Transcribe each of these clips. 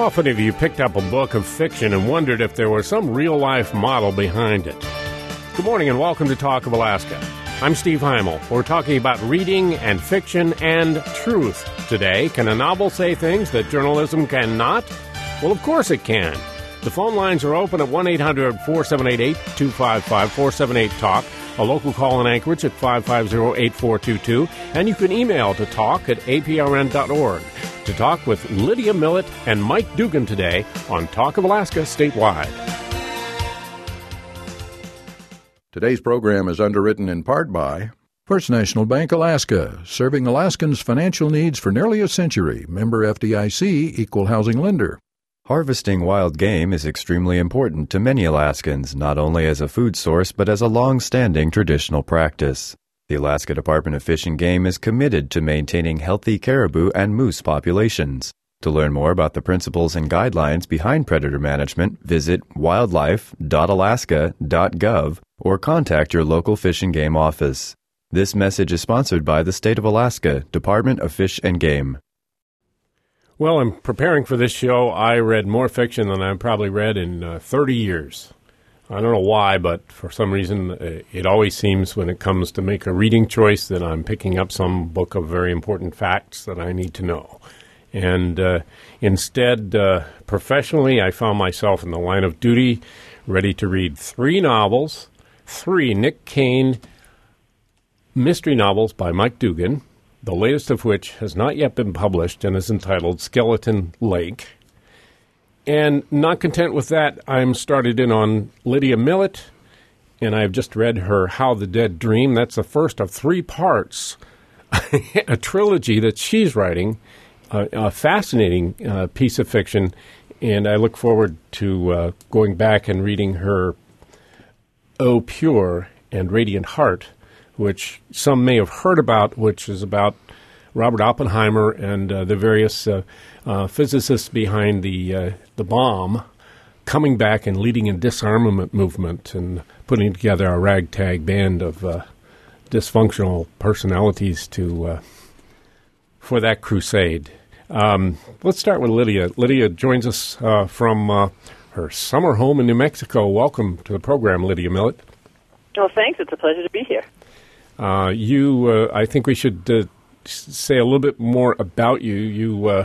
often have you picked up a book of fiction and wondered if there was some real-life model behind it? Good morning and welcome to Talk of Alaska. I'm Steve Heimel. We're talking about reading and fiction and truth today. Can a novel say things that journalism cannot? Well, of course it can. The phone lines are open at 1-800-478-8255, 478-TALK, a local call in Anchorage at 550-8422, and you can email to talk@aprn.org. To talk with Lydia Millett and Mike Dugan today on Talk of Alaska Statewide. Today's program is underwritten in part by First National Bank Alaska, serving Alaskans' financial needs for nearly a century. Member FDIC, Equal Housing Lender. Harvesting wild game is extremely important to many Alaskans, not only as a food source but as a long-standing traditional practice. The Alaska Department of Fish and Game is committed to maintaining healthy caribou and moose populations. To learn more about the principles and guidelines behind predator management, visit wildlife.alaska.gov or contact your local Fish and Game office. This message is sponsored by the State of Alaska Department of Fish and Game. Well, in preparing for this show, I read more fiction than I've probably read in 30 years. I don't know why, but for some reason, it always seems when it comes to make a reading choice that I'm picking up some book of very important facts that I need to know. And instead, professionally, I found myself in the line of duty, ready to read three novels, three Nick Kane mystery novels by Mike Dugan, the latest of which has not yet been published and is entitled Skeleton Lake. And not content with that, I'm started in on Lydia Millett, and I've just read her How the Dead Dream. That's the first of three parts, a trilogy that she's writing, a fascinating piece of fiction, and I look forward to going back and reading her O Pure and Radiant Heart, which some may have heard about, which is about Robert Oppenheimer and the various physicists behind the bomb coming back and leading a disarmament movement and putting together a ragtag band of dysfunctional personalities for that crusade. Let's start with Lydia. Lydia joins us from her summer home in New Mexico. Welcome to the program, Lydia Millett. Well, thanks. It's a pleasure to be here. I think we should say a little bit more about you.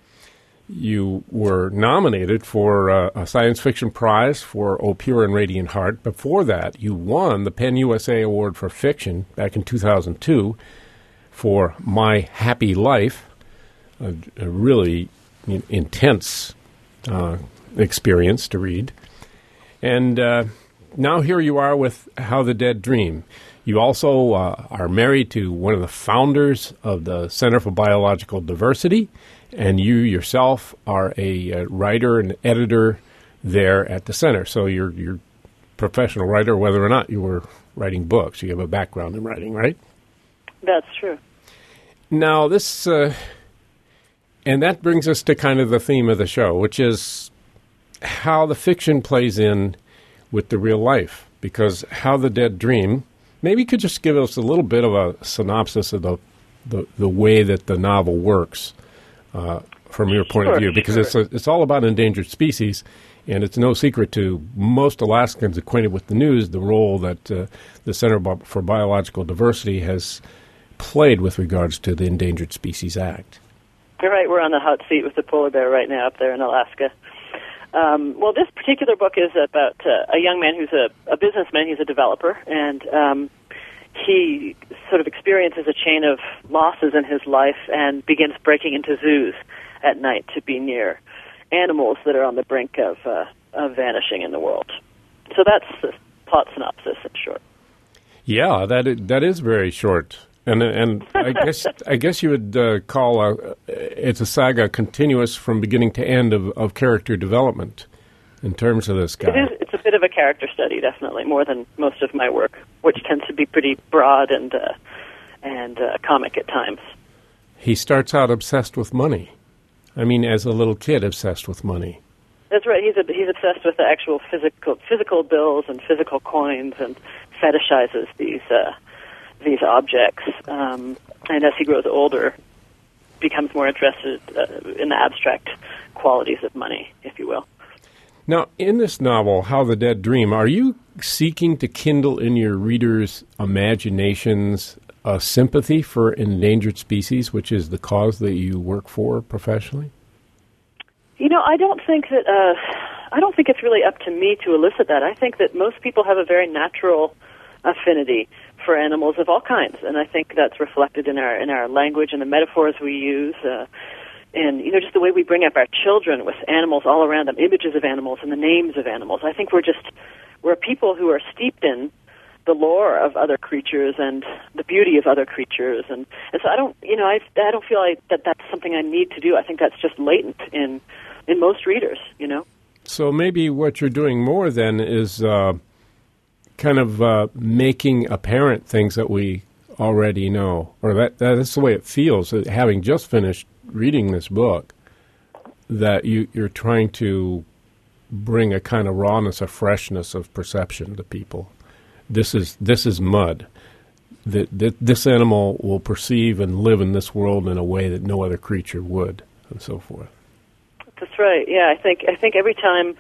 You were nominated for a science fiction prize for O Pure and Radiant Heart. Before that, you won the PEN USA Award for Fiction back in 2002 for My Happy Life, a really intense experience to read. And now here you are with How the Dead Dream. You also are married to one of the founders of the Center for Biological Diversity, and you yourself are a writer and editor there at the center. So you're a professional writer, whether or not you were writing books. You have a background in writing, right? That's true. Now, this, and that brings us to kind of the theme of the show, which is how the fiction plays in with the real life. Because How the Dead Dream, maybe you could just give us a little bit of a synopsis of the way that the novel works from your point of view, because it's all about endangered species, and it's no secret to most Alaskans acquainted with the news the role that the Center for Biological Diversity has played with regards to the Endangered Species Act. You're right. We're on the hot seat with the polar bear right now up there in Alaska. Well, this particular book is about a young man who's a businessman. He's a developer, and he sort of experiences a chain of losses in his life and begins breaking into zoos at night to be near animals that are on the brink of vanishing in the world. So that's the plot synopsis in short. Yeah, that is very short. And I guess you would call it's a saga continuous from beginning to end of character development in terms of this guy. It's a bit of a character study, definitely, more than most of my work, which tends to be pretty broad and comic at times. He starts out obsessed with money. I mean, as a little kid, obsessed with money. That's right. He's obsessed with the actual physical bills and physical coins, and fetishizes these objects. And as he grows older, becomes more interested in the abstract qualities of money, if you will. Now, in this novel, How the Dead Dream, are you seeking to kindle in your readers' imaginations a sympathy for endangered species, which is the cause that you work for professionally? I don't think that. I don't think it's really up to me to elicit that. I think that most people have a very natural affinity for animals of all kinds, and I think that's reflected in our language and the metaphors we use, and just the way we bring up our children with animals all around them, images of animals and the names of animals. I think we're people who are steeped in the lore of other creatures and the beauty of other creatures, and so I don't feel like that's something I need to do. I think that's just latent in most readers, So maybe what you're doing more then is kind of making apparent things that we already know, or that's the way it feels, having just finished reading this book, that you're trying to bring a kind of rawness, a freshness of perception to people. This is mud. This animal will perceive and live in this world in a way that no other creature would, and so forth. That's right. Yeah, I think every time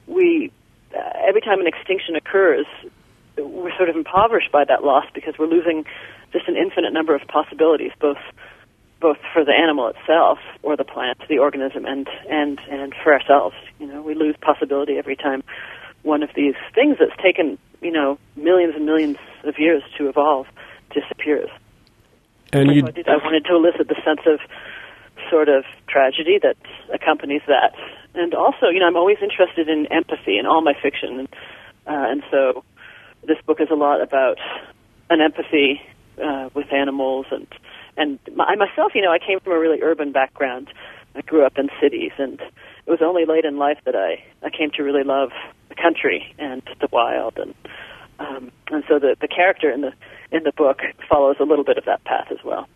an extinction occurs, we're sort of impoverished by that loss because we're losing just an infinite number of possibilities, both for the animal itself or the plant, the organism, and for ourselves. We lose possibility every time one of these things that's taken millions and millions of years to evolve disappears. And I wanted to elicit the sense of sort of tragedy that accompanies that, and also, I'm always interested in empathy in all my fiction, and so this book is a lot about an empathy with animals, and I myself, I came from a really urban background. I grew up in cities, and it was only late in life that I came to really love the country and the wild, and so the character in the book follows a little bit of that path as well.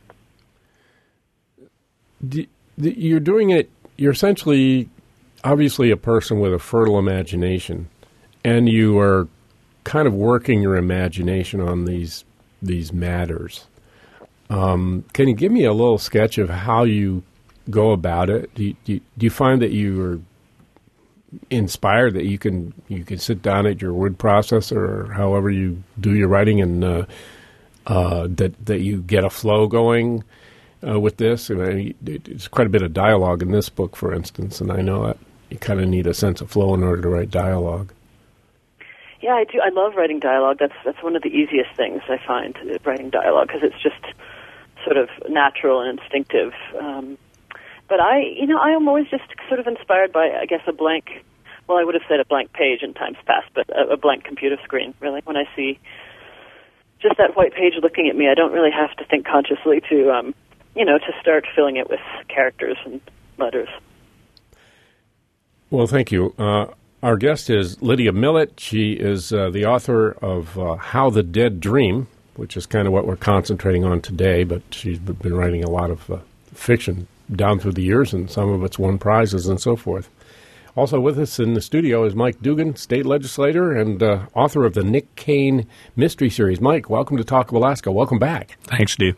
You're doing it. You're essentially, obviously, a person with a fertile imagination, and you are kind of working your imagination on these matters. Can you give me a little sketch of how you go about it? Do you find that you are inspired, that you can sit down at your word processor or however you do your writing, and that you get a flow going with this? I mean, it's quite a bit of dialogue in this book, for instance, and I know that you kind of need a sense of flow in order to write dialogue. Yeah, I do. I love writing dialogue. That's one of the easiest things I find, writing dialogue, because it's just sort of natural and instinctive. But I am always just sort of inspired by, I guess, I would have said a blank page in times past, but a blank computer screen, really. When I see just that white page looking at me, I don't really have to think consciously to start filling it with characters and letters. Well, thank you. Our guest is Lydia Millett. She is the author of How the Dead Dream, which is kind of what we're concentrating on today, but she's been writing a lot of fiction down through the years, and some of it's won prizes and so forth. Also with us in the studio is Mike Dugan, state legislator and author of the Nick Kane Mystery Series. Mike, welcome to Talk of Alaska. Welcome back. Thanks, Steve.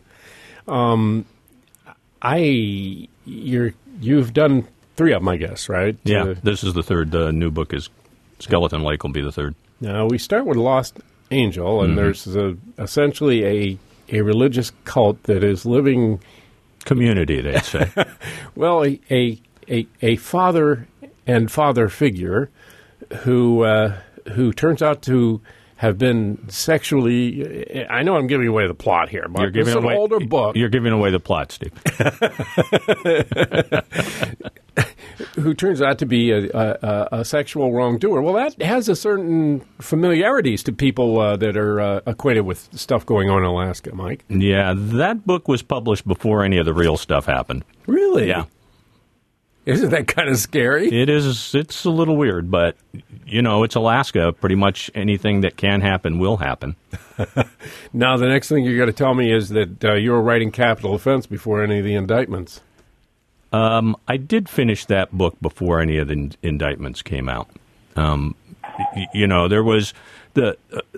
You've done 3 of them, I guess, right? Yeah, this is the third. New book is Skeleton Lake will be the third. Now, we start with Lost Angel, and there's essentially a religious cult that is living... Community, they'd say. Well, a father and father figure who turns out to have been sexually... I know I'm giving away the plot here, but it's an older book. You're giving away the plot, Steve. Who turns out to be a sexual wrongdoer. Well, that has a certain familiarities to people that are acquainted with stuff going on in Alaska, Mike. Yeah, that book was published before any of the real stuff happened. Really? Yeah. Isn't that kind of scary? It is. It's a little weird, but, it's Alaska. Pretty much anything that can happen will happen. Now, the next thing you got to tell me is that you were writing capital offense before any of the indictments. I did finish that book before any of the indictments came out. There was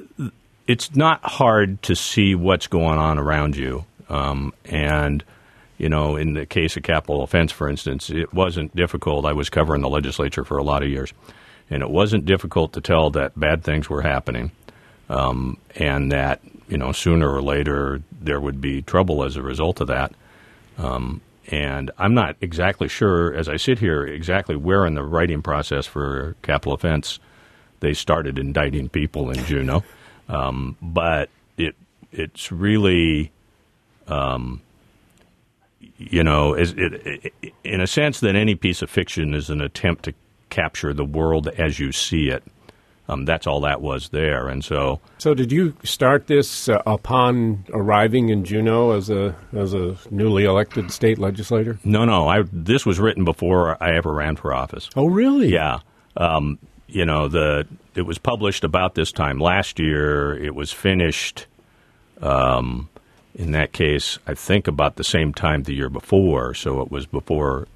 it's not hard to see what's going on around you, and In the case of capital offense, for instance, it wasn't difficult. I was covering the legislature for a lot of years, and it wasn't difficult to tell that bad things were happening, and that, sooner or later there would be trouble as a result of that. And I'm not exactly sure, as I sit here, exactly where in the writing process for capital offense they started indicting people in Juneau. But it's really, in a sense that any piece of fiction is an attempt to capture the world as you see it. That's all that was there. And so did you start this upon arriving in Juneau as a newly elected state legislator? No. This was written before I ever ran for office. Oh, really? Yeah. It was published about this time last year. It was finished, in that case, I think about the same time the year before. So it was before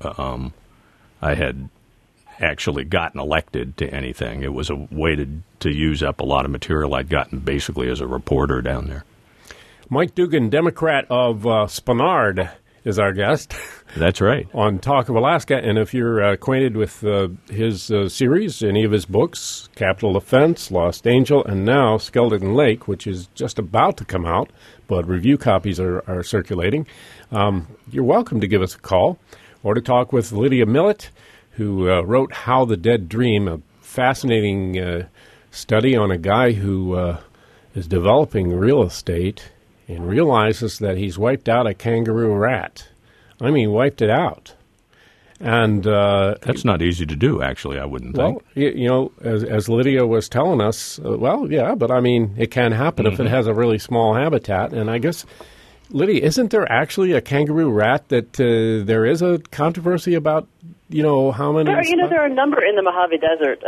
I had actually gotten elected to anything. It was a way to use up a lot of material I'd gotten basically as a reporter down there. Mike Dugan, Democrat of Spenard, is our guest. That's right. On Talk of Alaska. And if you're acquainted with his series, any of his books, Capital Offense, Lost Angel, and now Skeleton Lake, which is just about to come out, but review copies are circulating, you're welcome to give us a call or to talk with Lydia Millett, who wrote How the Dead Dream, a fascinating study on a guy who is developing real estate and realizes that he's wiped out a kangaroo rat. I mean, wiped it out. And that's not easy to do, actually, I wouldn't think. Well, as Lydia was telling us, yeah, but I mean, it can happen if it has a really small habitat. And I guess, Lydia, isn't there actually a kangaroo rat that there is a controversy about, how many? There are a number in the Mojave Desert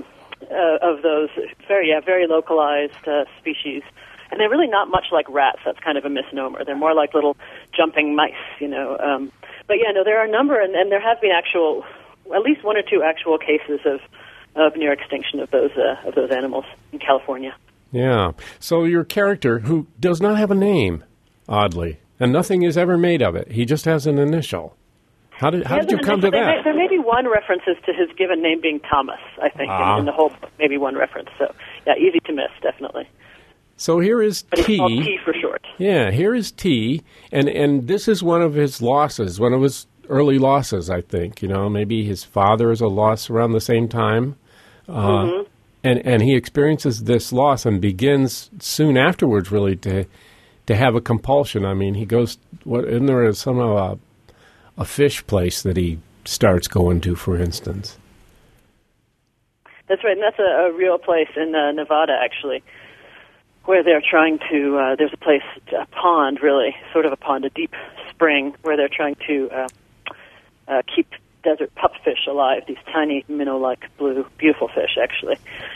of those very localized species. And they're really not much like rats. That's kind of a misnomer. They're more like little jumping mice, But there are a number, and there have been at least one or two actual cases of near extinction of those animals in California. Yeah. So your character, who does not have a name, oddly, and nothing is ever made of it. He just has an initial. How did you come to that? There may be one reference to his given name being Thomas, I think, in the whole book. Maybe one reference. So, yeah, easy to miss, definitely. So here is but T. It's called T for short. Yeah, here is T, and this is one of his losses, one of his early losses, I think. Maybe his father is a loss around the same time. And he experiences this loss and begins soon afterwards, really, to have a compulsion. I mean, he goes, isn't there somehow a fish place that he starts going to, for instance? That's right, and that's a real place in Nevada, actually, where they're trying to, there's a place, a pond, really, sort of a pond, a deep spring, where they're trying to keep desert pupfish alive, these tiny, minnow-like blue, beautiful fish, actually.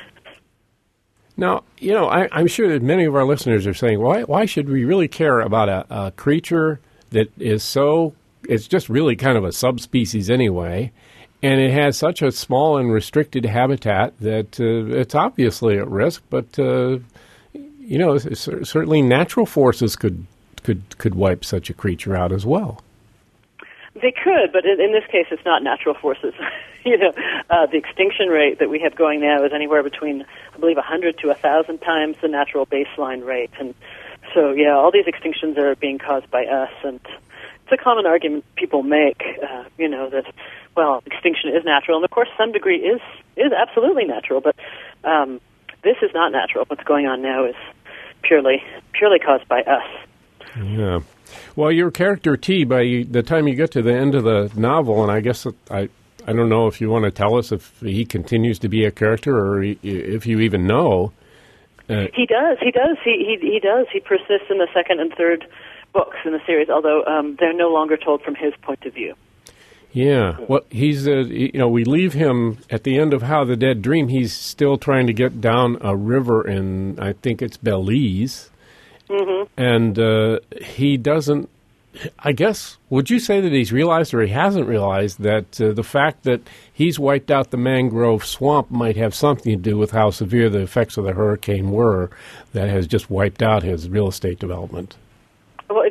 Now, I'm sure that many of our listeners are saying, why should we really care about a creature that is it's just really kind of a subspecies anyway, and it has such a small and restricted habitat that it's obviously at risk, but certainly natural forces could wipe such a creature out as well. They could, but in this case, it's not natural forces. The extinction rate that we have going now is anywhere between, I believe, 100 to 1,000 times the natural baseline rate. And so, yeah, all these extinctions are being caused by us. And it's a common argument people make, that, extinction is natural. And, of course, some degree is absolutely natural. But this is not natural. What's going on now is purely caused by us. Yeah. Well, your character T, by the time you get to the end of the novel, and I guess I don't know if you want to tell us if he continues to be a character or if you even know. He does. He does. He persists in the second and third books in the series, although they're no longer told from his point of view. Yeah. Well, he's, we leave him at the end of How the Dead Dream. He's still trying to get down a river in, I think it's Belize. Mm-hmm. And he doesn't, I guess, would you say that he's realized or he hasn't realized that the fact that he's wiped out the mangrove swamp might have something to do with how severe the effects of the hurricane were that has just wiped out his real estate development? Well,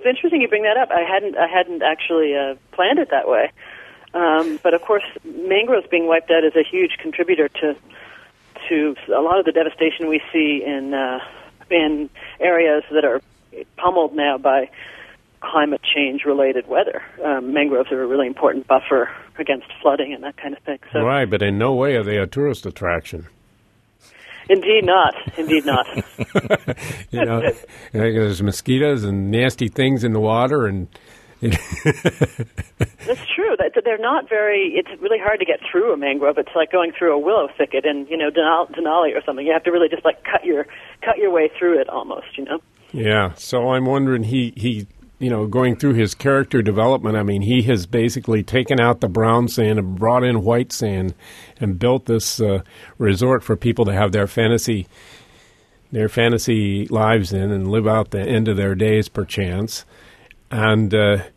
it's interesting you bring that up. I hadn't actually planned it that way. But of course, mangroves being wiped out is a huge contributor to a lot of the devastation we see in areas that are pummeled now by climate change-related weather. Mangroves are a really important buffer against flooding and that kind of thing. So, right, but in no way are they a tourist attraction. Indeed not. Indeed not. You know, there's mosquitoes and nasty things in the water, and that's true. They're not very. It's really hard to get through a mangrove. It's like going through a willow thicket in Denali or something. You have to really just like cut your way through it almost. Yeah. So I'm wondering, he going through his character development. I mean, he has basically taken out the brown sand and brought in white sand, and built this resort for people to have their fantasy lives in and live out the end of their days, perchance. And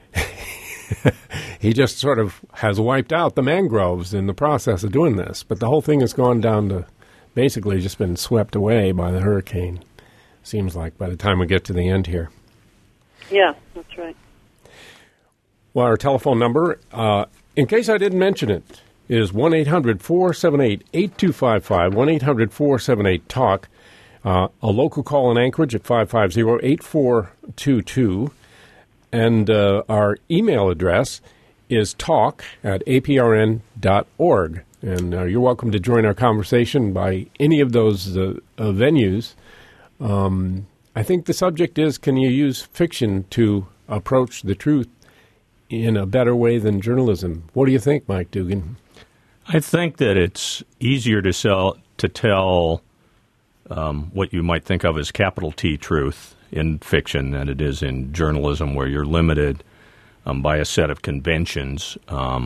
he just sort of has wiped out the mangroves in the process of doing this. But the whole thing has gone down to basically just been swept away by the hurricane, seems like, by the time we get to the end here. Yeah, that's right. Well, our telephone number, in case I didn't mention it, is 1-800-478-8255, 1-800-478-TALK. A local call in Anchorage at 550-8422. And our email address is talk@aprn.org. And you're welcome to join our conversation by any of those venues. I think the subject is, can you use fiction to approach the truth in a better way than journalism? What do you think, Mike Dugan? I think that it's easier to tell what you might think of as capital T truth in fiction than it is in journalism, where you're limited by a set of conventions.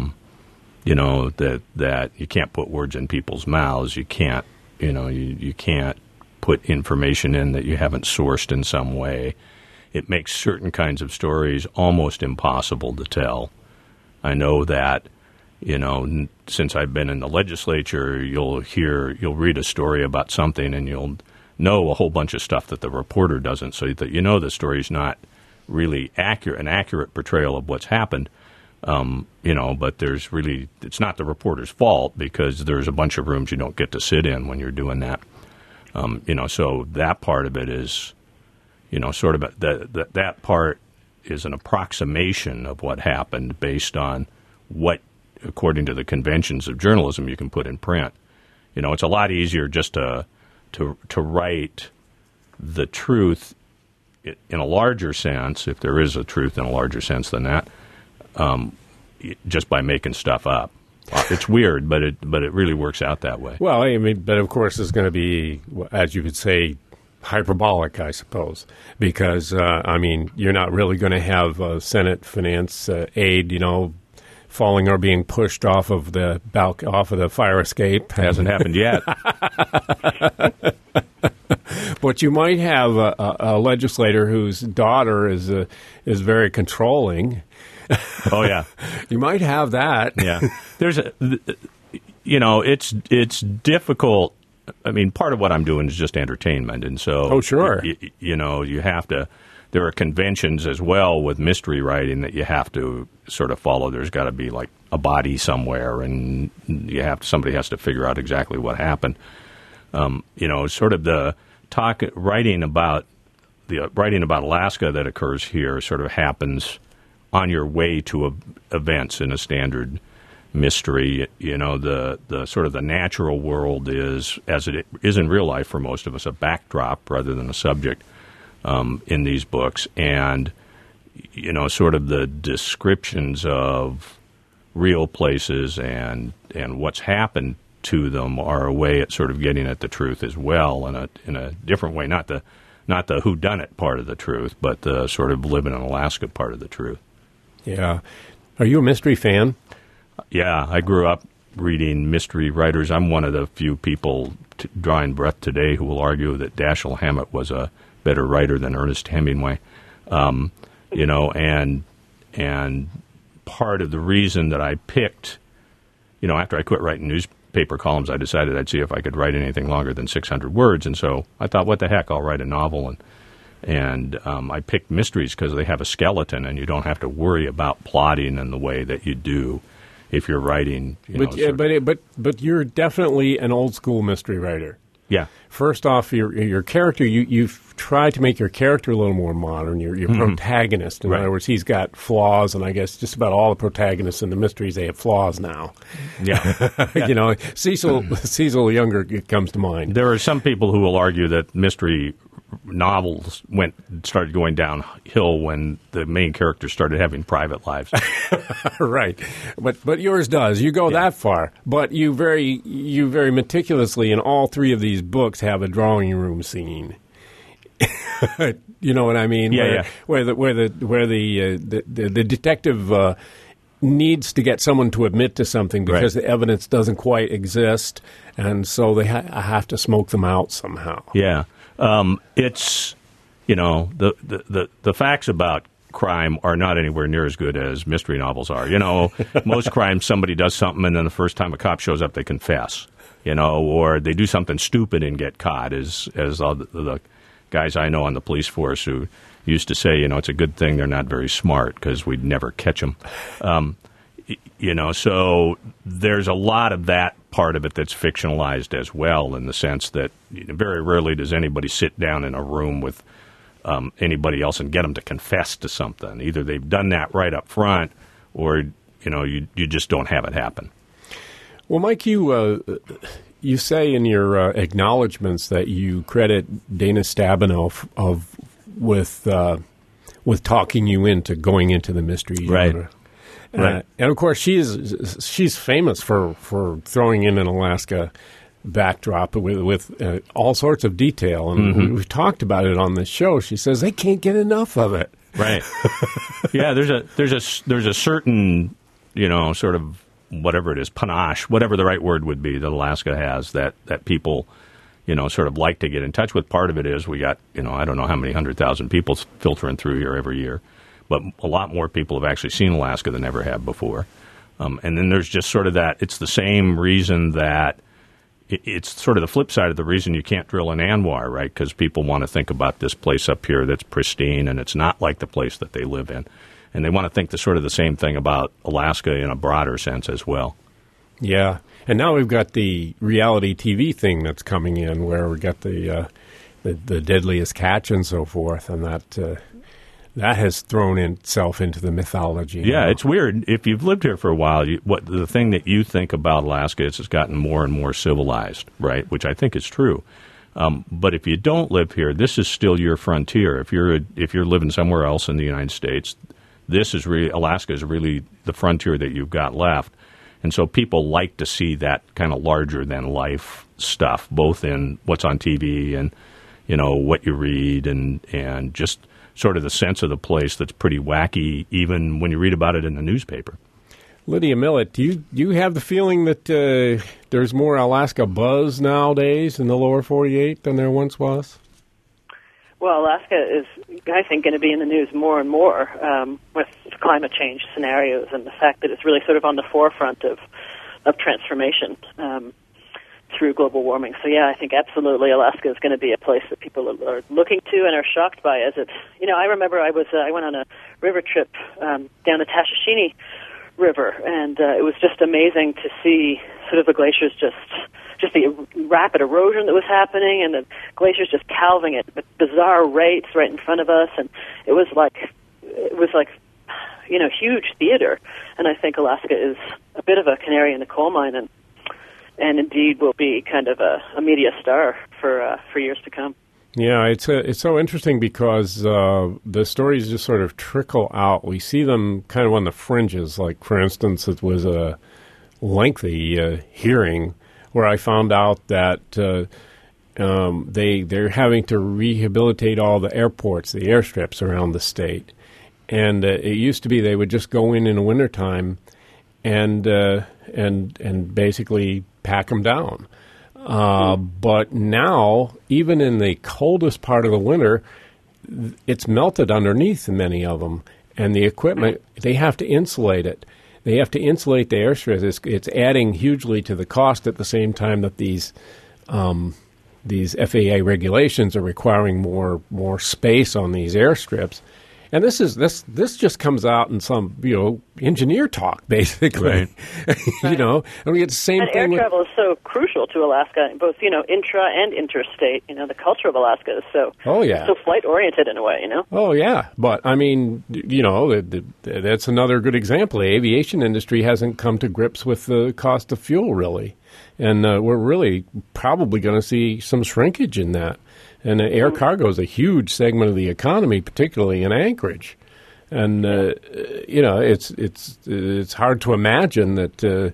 That you can't put words in people's mouths. You can't, you can't put information in that you haven't sourced in some way. It makes certain kinds of stories almost impossible to tell. I know that, since I've been in the legislature, you'll read a story about something and you'll know a whole bunch of stuff that the reporter doesn't, so that the story's not really an accurate portrayal of what's happened. But it's not the reporter's fault, because there's a bunch of rooms you don't get to sit in when you're doing that. So that part of it is, sort of that part is an approximation of what happened based on what, according to the conventions of journalism, you can put in print. It's a lot easier just to write the truth in a larger sense, if there is a truth in a larger sense than that, just by making stuff up. It's weird, but it really works out that way. Well, I mean, but of course it's going to be, as you could say, hyperbolic, I suppose, because you're not really going to have Senate finance aid, falling or being pushed off of the off of the fire escape. Hasn't happened yet. But you might have a legislator whose daughter is very controlling. Oh yeah, you might have that. Yeah, it's difficult. I mean, part of what I'm doing is just entertainment, and so oh sure, you have to. There are conventions as well with mystery writing that you have to sort of follow. There's got to be like a body somewhere, and somebody has to figure out exactly what happened. Sort of the writing about Alaska that occurs here sort of happens on your way to events in a standard mystery. The sort of the natural world is, as it is in real life for most of us, a backdrop rather than a subject. In these books, and sort of the descriptions of real places and what's happened to them are a way at sort of getting at the truth as well, in a different way, not the whodunit part of the truth, but the sort of living in Alaska part of the truth. Yeah, are you a mystery fan? Yeah, I grew up reading mystery writers. I'm one of the few people drawing breath today who will argue that Dashiell Hammett was a better writer than Ernest Hemingway, and part of the reason that I picked, after I quit writing newspaper columns, I decided I'd see if I could write anything longer than 600 words, and so I thought, what the heck, I'll write a novel, and And I picked mysteries because they have a skeleton, and you don't have to worry about plotting in the way that you do if you're writing. But you're definitely an old school mystery writer. Yeah. First off, your character, you've tried to make your character a little more modern. Your protagonist, in other words, he's got flaws, and I guess just about all the protagonists in the mysteries, they have flads now. Yeah. You know, Cecil Younger comes to mind. There are some people who will argue that mystery novels started going downhill when the main character started having private lives. Right, but yours does. You go that far, but you very meticulously in all three of these books have a drawing room scene. You know what I mean? Where the detective needs to get someone to admit to something because the evidence doesn't quite exist, and so they have to smoke them out somehow. Yeah. It's, you know, the facts about crime are not anywhere near as good as mystery novels are. You know, most crimes, somebody does something, and then the first time a cop shows up, they confess. You know, or they do something stupid and get caught, as all the guys I know on the police force who used to say, you know, it's a good thing they're not very smart because we'd never catch them. You know, so there's a lot of that part of it that's fictionalized as well, in the sense that very rarely does anybody sit down in a room with anybody else and get them to confess to something. Either they've done that right up front, or, you know, you just don't have it happen. Well, Mike, you say in your acknowledgments that you credit Dana Stabenow with talking you into going into the mystery genre. Right. And of course, she's famous for throwing in an Alaska backdrop with all sorts of detail, and we've talked about it on this show. She says they can't get enough of it. Right. Yeah. There's a certain, you know, sort of whatever it is, panache, whatever the right word would be, that Alaska has that people, you know, sort of like to get in touch with. Part of it is we got, you know, I don't know how many 100,000 people filtering through here every year. But a lot more people have actually seen Alaska than ever have before. And then there's just sort of that, it's the same reason that, it's sort of the flip side of the reason you can't drill in ANWR, right? Because people want to think about this place up here that's pristine, and it's not like the place that they live in. And they want to think the same thing about Alaska in a broader sense as well. Yeah. And now we've got the reality TV thing that's coming in, where we got the deadliest catch and so forth, and that has thrown itself into the mythology. Yeah, now. It's weird. If you've lived here for a while, the thing that you think about Alaska is it's gotten more and more civilized, right? Which I think is true. But if you don't live here, this is still your frontier. If you're living somewhere else in the United States, Alaska is really the frontier that you've got left. And so people like to see that kind of larger than life stuff, both in what's on TV and, you know, what you read, and just sort of the sense of the place that's pretty wacky, even when you read about it in the newspaper. Lydia Millett, do you have the feeling that there's more Alaska buzz nowadays in the lower 48 than there once was? Well, Alaska is, I think, going to be in the news more and more with climate change scenarios, and the fact that it's really sort of on the forefront of transformation through global warming. So, yeah, I think absolutely Alaska is going to be a place that people are looking to and are shocked by. As it, you know, I remember I went on a river trip down the Tashashini River, and it was just amazing to see sort of the glaciers just the rapid erosion that was happening, and the glaciers just calving at bizarre rates right in front of us, and it was like you know, huge theater. And I think Alaska is a bit of a canary in the coal mine, and indeed will be kind of a media star for years to come. Yeah, it's so interesting because the stories just sort of trickle out. We see them kind of on the fringes. Like, for instance, it was a lengthy hearing where I found out that they're having to rehabilitate all the airports, the airstrips around the state. And it used to be they would just go in the wintertime and basically pack them down. But now, even in the coldest part of the winter, it's melted underneath in many of them. And the equipment, they have to insulate it. They have to insulate the airstrips. It's adding hugely to the cost at the same time that these these FAA regulations are requiring more space on these airstrips. And this just comes out in some engineer talk basically, right. And we get the same and thing. Air travel is so crucial to Alaska, both intra and interstate. The culture of Alaska is so flight oriented in a way. Oh yeah, but I mean, that's another good example. The aviation industry hasn't come to grips with the cost of fuel really, and we're really probably going to see some shrinkage in that. And air cargo is a huge segment of the economy, particularly in Anchorage. And it's hard to imagine that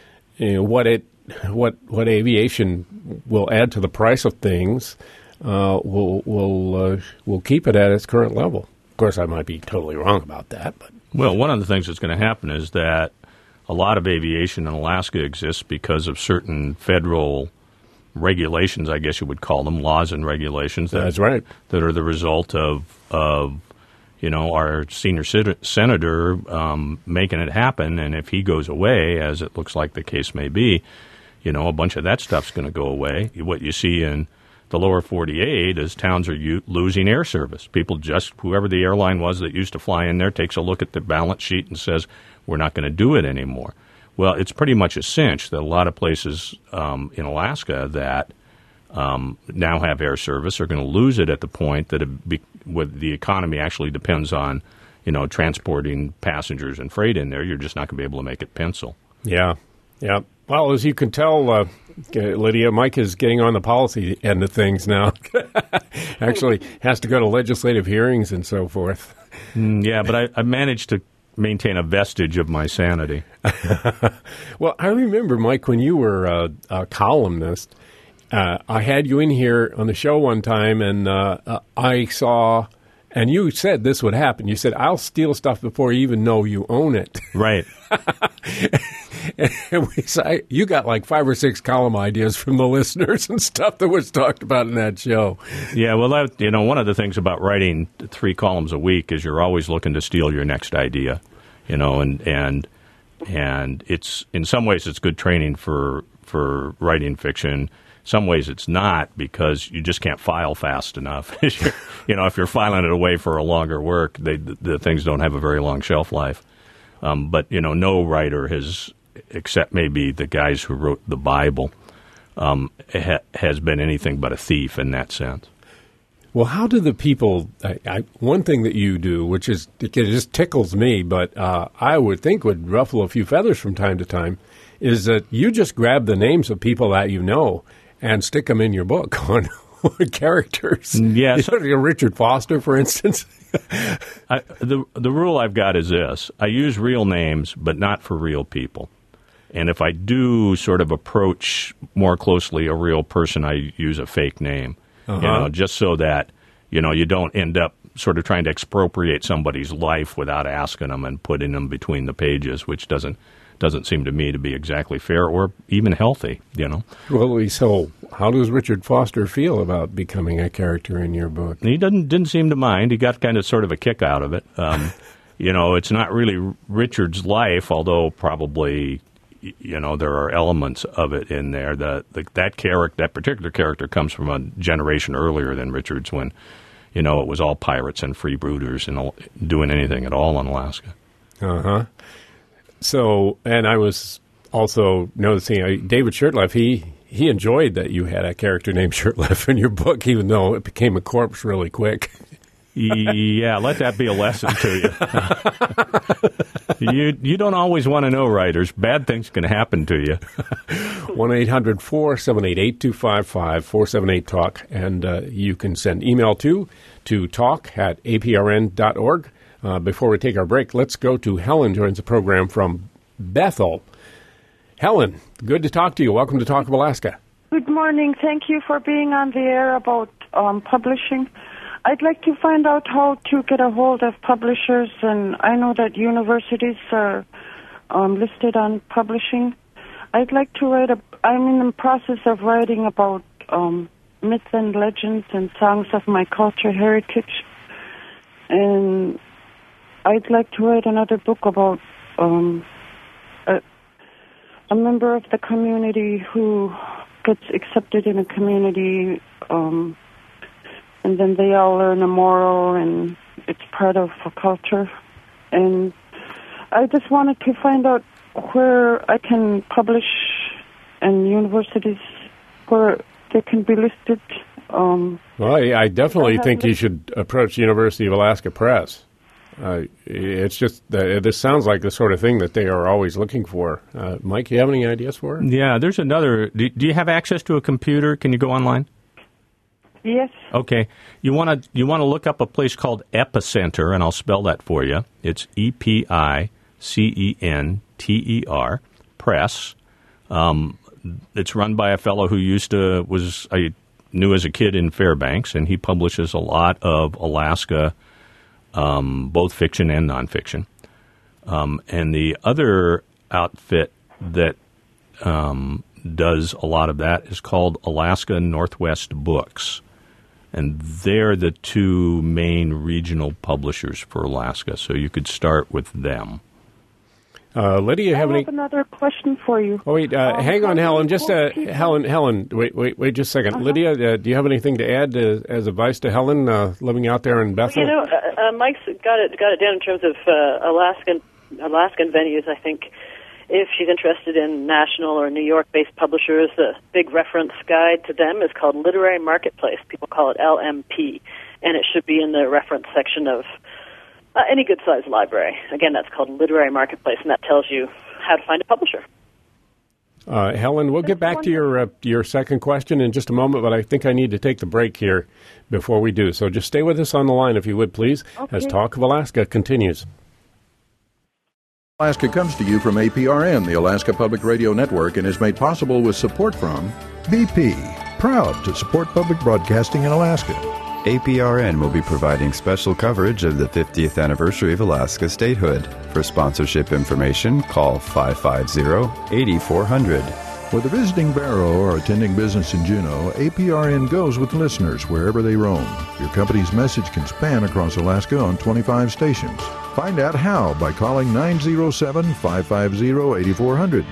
what aviation will add to the price of things will keep it at its current level. Of course, I might be totally wrong about that, but well, one of the things that's going to happen is that a lot of aviation in Alaska exists because of certain federal regulations, I guess you would call them, laws and regulations. That's right. That are the result of our senior senator making it happen. And if he goes away, as it looks like the case may be, a bunch of that stuff's going to go away. What you see in the lower 48 is towns are losing air service. People whoever the airline was that used to fly in there takes a look at the balance sheet and says, we're not going to do it anymore. Well, it's pretty much a cinch that a lot of places in Alaska that now have air service are going to lose it at the point that the economy actually depends on, transporting passengers and freight in there. You're just not going to be able to make it pencil. Yeah. Well, as you can tell, Lydia, Mike is getting on the policy end of things now. Actually has to go to legislative hearings and so forth. Yeah, but I managed to maintain a vestige of my sanity. Well, I remember, Mike, when you were a columnist, I had you in here on the show one time, and I saw, and you said this would happen. You said, I'll steal stuff before you even know you own it. Right. And you got like 5 or 6 column ideas from the listeners and stuff that was talked about in that show. Yeah, well, one of the things about writing 3 columns a week is you're always looking to steal your next idea, and it's in some ways it's good training for writing fiction. Some ways it's not, because you just can't file fast enough. If you're filing it away for a longer work, the things don't have a very long shelf life. But no writer has, except maybe the guys who wrote the Bible, has been anything but a thief in that sense. Well, how do the people? One thing that you do, which is it just tickles me, but I would think would ruffle a few feathers from time to time, is that you just grab the names of people that you know and stick them in your book on characters. Yes, Richard Foster, for instance. The rule I've got is this: I use real names, but not for real people. And if I do sort of approach more closely a real person, I use a fake name. Just so that, you don't end up sort of trying to expropriate somebody's life without asking them and putting them between the pages, which doesn't seem to me to be exactly fair or even healthy, Well, so how does Richard Foster feel about becoming a character in your book? He didn't seem to mind. He got kind of sort of a kick out of it. It's not really Richard's life, although probably there are elements of it in there. That particular character comes from a generation earlier than Richard's, when it was all pirates and freebooters and doing anything at all in Alaska. So, and I was also noticing David Shurtleff, he enjoyed that you had a character named Shurtleff in your book, even though it became a corpse really quick. Yeah, let that be a lesson to you. You don't always want to know, writers. Bad things can happen to you. 1-800-478-8255, 478-TALK, and you can send email to talk@aprn.org. Before we take our break, let's go to Helen, joins the program from Bethel. Helen, good to talk to you. Welcome to Talk of Alaska. Good morning. Thank you for being on the air about publishing. I'd like to find out how to get a hold of publishers, and I know that universities are listed on publishing. I'd like to I'm in the process of writing about myths and legends and songs of my culture heritage, and I'd like to write another book about a member of the community who gets accepted in a community, and then they all learn a moral, and it's part of a culture. And I just wanted to find out where I can publish in universities where they can be listed. Well, I definitely think you should approach University of Alaska Press. It's just this sounds like the sort of thing that they are always looking for. Mike, you have any ideas for it? Yeah, there's another. Do you have access to a computer? Can you go online? Yes. Okay. You want to look up a place called Epicenter, and I'll spell that for you. It's EPICENTER Press. It's run by a fellow who I knew as a kid in Fairbanks, and he publishes a lot of Alaska, both fiction and nonfiction. And the other outfit that does a lot of that is called Alaska Northwest Books. And they're the two main regional publishers for Alaska, so you could start with them. Lydia, I have another question for you. Oh, wait, hang on, Helen. Just Helen, wait just a second. Uh-huh. Lydia, do you have anything to add as advice to Helen living out there in Bethel? Mike's got it down in terms of Alaskan venues. I think if she's interested in national or New York-based publishers, the big reference guide to them is called Literary Marketplace. People call it LMP, and it should be in the reference section of any good-sized library. Again, that's called Literary Marketplace, and that tells you how to find a publisher. Helen, we'll get back to your second question in just a moment, but I think I need to take the break here before we do. So just stay with us on the line, if you would, please, as Talk of Alaska continues. Alaska comes to you from APRN, the Alaska Public Radio Network, and is made possible with support from BP, proud to support public broadcasting in Alaska. APRN will be providing special coverage of the 50th anniversary of Alaska statehood. For sponsorship information, call 550-8400. Whether visiting Barrow or attending business in Juneau, APRN goes with listeners wherever they roam. Your company's message can span across Alaska on 25 stations. Find out how by calling 907-550-8400.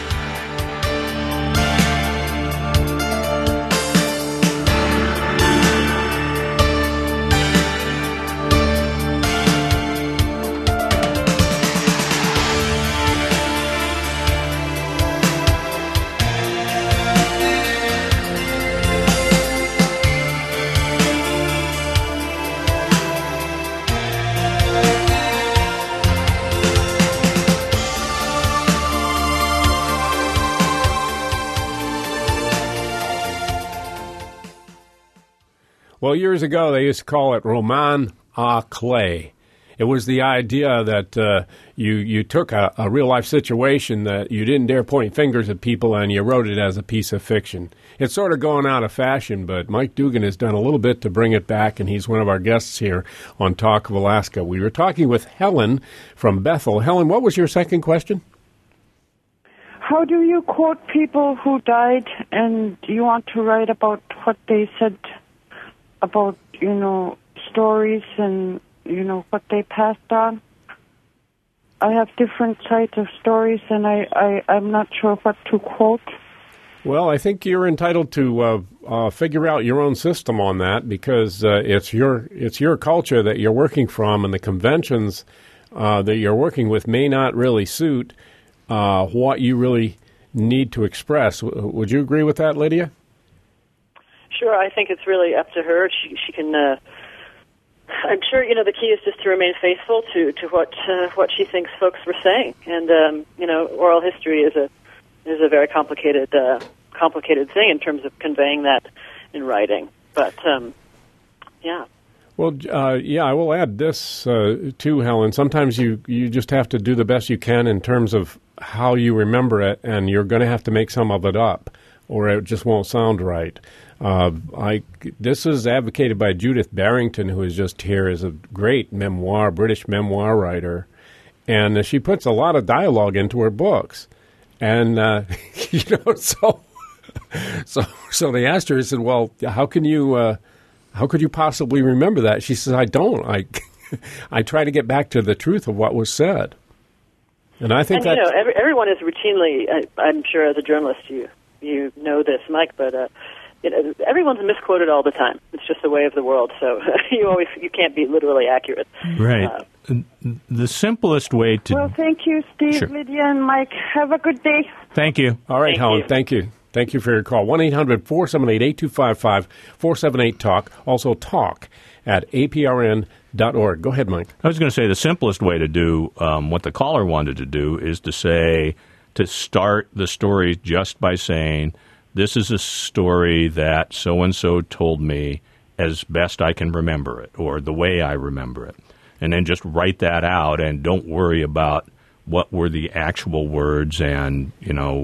Well, years ago, they used to call it roman à clé. It was the idea that you took a real-life situation that you didn't dare point fingers at people, and you wrote it as a piece of fiction. It's sort of going out of fashion, but Mike Dugan has done a little bit to bring it back, and he's one of our guests here on Talk of Alaska. We were talking with Helen from Bethel. Helen, what was your second question? How do you quote people who died, and you want to write about what they said about, stories and, what they passed on? I have different types of stories, and I'm not sure what to quote. Well, I think you're entitled to figure out your own system on that, because it's your culture that you're working from, and the conventions that you're working with may not really suit what you really need to express. Would you agree with that, Lydia? Sure, I think it's really up to her. She can. I'm sure the key is just to remain faithful to what she thinks folks were saying, and oral history is a very complicated thing in terms of conveying that in writing. But yeah. Well, I will add this too, Helen. Sometimes you just have to do the best you can in terms of how you remember it, and you're going to have to make some of it up, or it just won't sound right. This is advocated by Judith Barrington, who is just here, as a great British memoir writer, and she puts a lot of dialogue into her books, and so they asked her. I said, "Well, how could you possibly remember that?" She says, "I don't. I try to get back to the truth of what was said." And I think everyone is routinely. I'm sure, as a journalist, you you know this, Mike, but everyone's misquoted all the time. It's just the way of the world. So you can't be literally accurate. Right. The simplest way to... Well, thank you, Steve, Sure. Lydia, and Mike. Have a good day. Thank you. All right, Thank Helen, you. thank you. Thank you for your call. 1-800-478-8255, 478-TALK. Also talk at aprn.org. Go ahead, Mike. I was going to say the simplest way to do what the caller wanted to do is to start the story just by saying, this is a story that so-and-so told me as best I can remember it, or the way I remember it. And then just write that out and don't worry about what were the actual words and,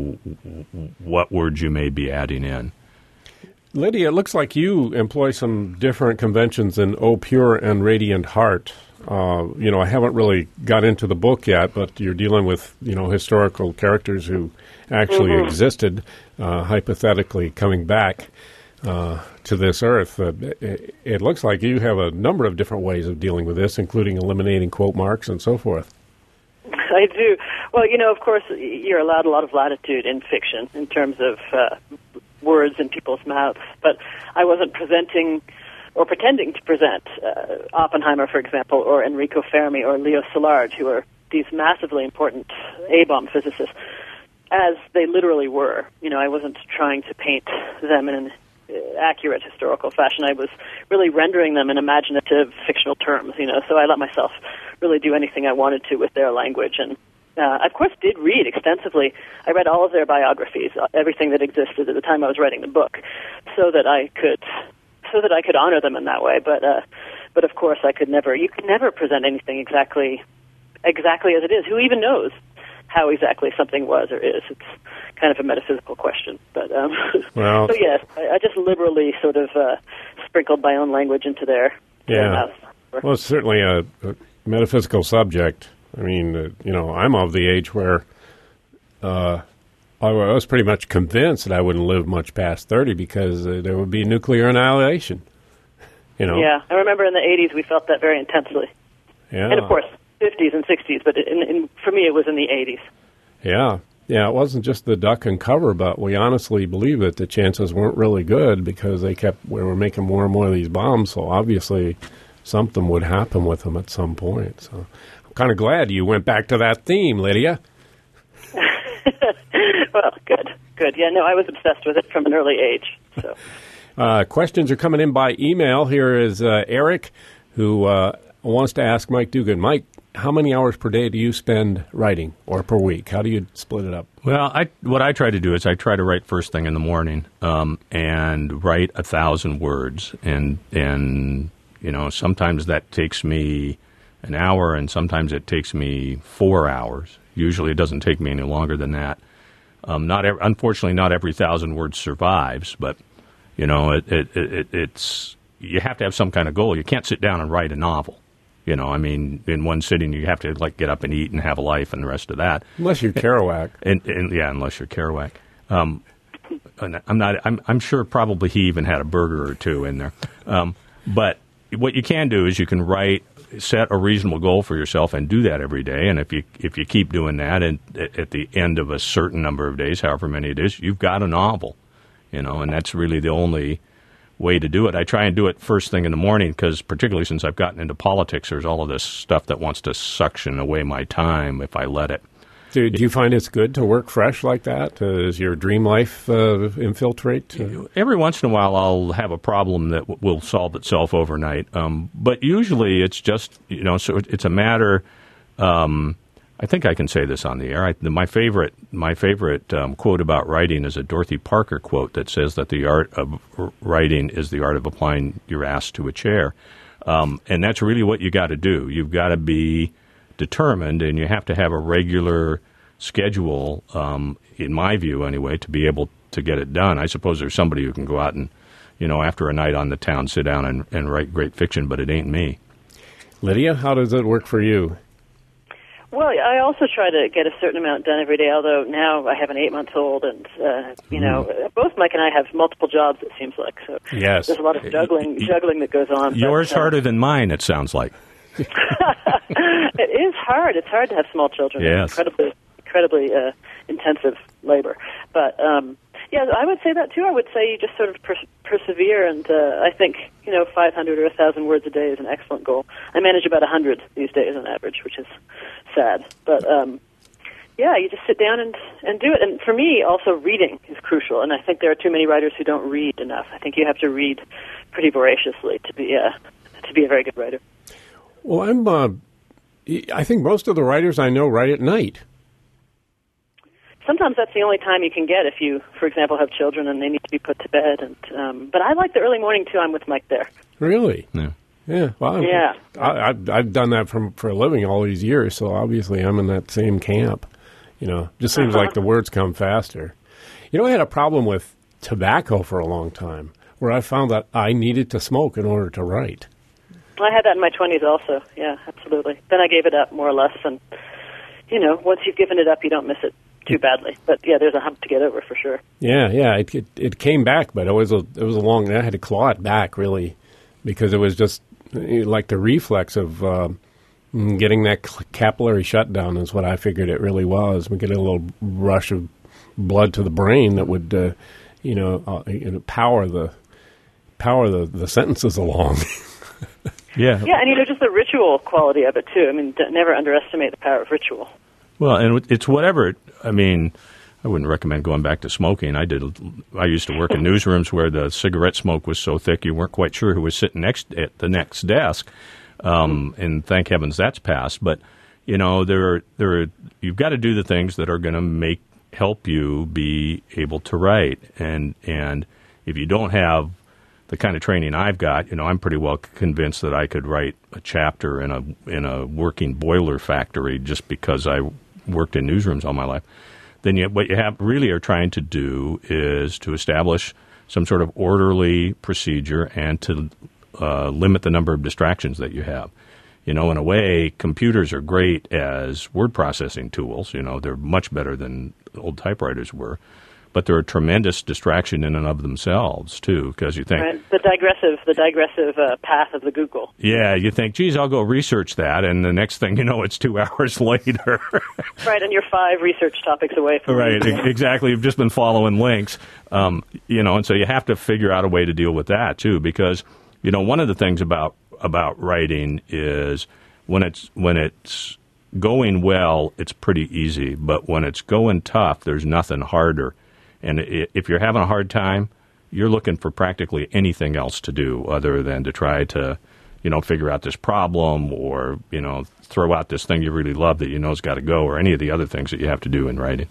what words you may be adding in. Lydia, it looks like you employ some different conventions than O Pure and Radiant Heart. I haven't really got into the book yet, but you're dealing with, historical characters who actually existed, hypothetically coming back to this earth. It looks like you have a number of different ways of dealing with this, including eliminating quote marks and so forth. I do. Well, of course, you're allowed a lot of latitude in fiction in terms of words in people's mouths, but I wasn't presenting or pretending to present Oppenheimer, for example, or Enrico Fermi or Leo Szilard, who are these massively important A-bomb physicists, as they literally were. I wasn't trying to paint them in an accurate historical fashion. I was really rendering them in imaginative fictional terms, so I let myself really do anything I wanted to with their language. And of course did read extensively. I read all of their biographies, everything that existed at the time I was writing the book, so that I could honor them in that way. But of course you could never present anything exactly as it is. Who even knows how exactly something was or is? It's kind of a metaphysical question. But well, so yes, I just liberally sort of sprinkled my own language into their mouth. Well, it's certainly a metaphysical subject. I mean, I'm of the age where I was pretty much convinced that I wouldn't live much past 30 because there would be nuclear annihilation. Yeah, I remember in the 80s we felt that very intensely. Yeah. And of course, 50s and 60s, but for me it was in the 80s. Yeah. Yeah, it wasn't just the duck and cover, but we honestly believe that the chances weren't really good because we were making more and more of these bombs, so obviously something would happen with them at some point. So I'm kind of glad you went back to that theme, Lydia. Well, good. Yeah, no, I was obsessed with it from an early age. So, questions are coming in by email. Here is Eric, who wants to ask Mike Dugan. Mike, how many hours per day do you spend writing, or per week? How do you split it up? Well, what I try to do is I try to write first thing in the morning and write 1,000 words. And sometimes that takes me an hour, and sometimes it takes me 4 hours. Usually it doesn't take me any longer than that. Unfortunately, not every 1,000 words survives, but, it's you have to have some kind of goal. You can't sit down and write a novel. In one sitting, you have to get up and eat and have a life and the rest of that. Unless you're Kerouac. Unless you're Kerouac. I'm sure probably he even had a burger or two in there. But what you can do is you can set a reasonable goal for yourself and do that every day. And if you keep doing that, and at the end of a certain number of days, however many it is, you've got a novel. And that's really the only way to do it. I try and do it first thing in the morning because, particularly since I've gotten into politics, there's all of this stuff that wants to suction away my time if I let it. Do you find it's good to work fresh like that? Does your dream life infiltrate? Every once in a while I'll have a problem that will solve itself overnight. But usually it's just, so it's a matter, I think I can say this on the air. My favorite quote about writing is a Dorothy Parker quote that says that the art of writing is the art of applying your ass to a chair. And that's really what you got to do. You've got to be determined, and you have to have a regular schedule, in my view anyway, to be able to get it done. I suppose there's somebody who can go out and, after a night on the town, sit down and write great fiction, but it ain't me. Lydia, how does it work for you? Well, I also try to get a certain amount done every day, although now I have an 8-month-old, and, both Mike and I have multiple jobs, it seems like. So yes. There's a lot of juggling that goes on. Yours harder than mine, it sounds like. It is hard. It's hard to have small children. Yes. Incredibly intensive labor. But, Yeah, I would say that too. I would say you just sort of persevere, and I think 500 or 1,000 words a day is an excellent goal. I manage about 100 these days on average, which is sad. But you just sit down and do it. And for me, also reading is crucial. And I think there are too many writers who don't read enough. I think you have to read pretty voraciously to be a very good writer. Well, I think most of the writers I know write at night. Sometimes that's the only time you can get if you, for example, have children and they need to be put to bed. And but I like the early morning too. I'm with Mike there. Really? Yeah. Yeah. Well, yeah. I've done that for a living all these years, so obviously I'm in that same camp. Just seems like the words come faster. I had a problem with tobacco for a long time, where I found that I needed to smoke in order to write. I had that in my 20s also. Yeah, absolutely. Then I gave it up more or less, and once you've given it up, you don't miss it too badly. But yeah, there's a hump to get over for sure. Yeah. It came back, but it was a long. I had to claw it back really, because it was just like the reflex of getting that capillary shutdown is what I figured it really was. We get a little rush of blood to the brain that would power the sentences along. Yeah. Yeah, and just the ritual quality of it too. I mean, never underestimate the power of ritual. Well, and it's whatever. I wouldn't recommend going back to smoking. I used to work in newsrooms where the cigarette smoke was so thick you weren't quite sure who was sitting next at the next desk. And thank heavens that's passed. But you've got to do the things that are going to help you be able to write. And if you don't have the kind of training I've got, I'm pretty well convinced that I could write a chapter in a working boiler factory just because I worked in newsrooms all my life. Then what you really are trying to do is to establish some sort of orderly procedure and to limit the number of distractions that you have. In a way, computers are great as word processing tools. They're much better than old typewriters were. But they're a tremendous distraction in and of themselves, too, because you think... Right. The digressive path of the Google. Yeah, you think, geez, I'll go research that, and the next thing you know, it's 2 hours later. Right, and you're 5 research topics away from Right, exactly. You've just been following links. And so you have to figure out a way to deal with that, too, because, one of the things about writing is when it's going well, it's pretty easy, but when it's going tough, there's nothing harder. And if you're having a hard time, you're looking for practically anything else to do other than to try to, figure out this problem or, throw out this thing you really love that has got to go, or any of the other things that you have to do in writing.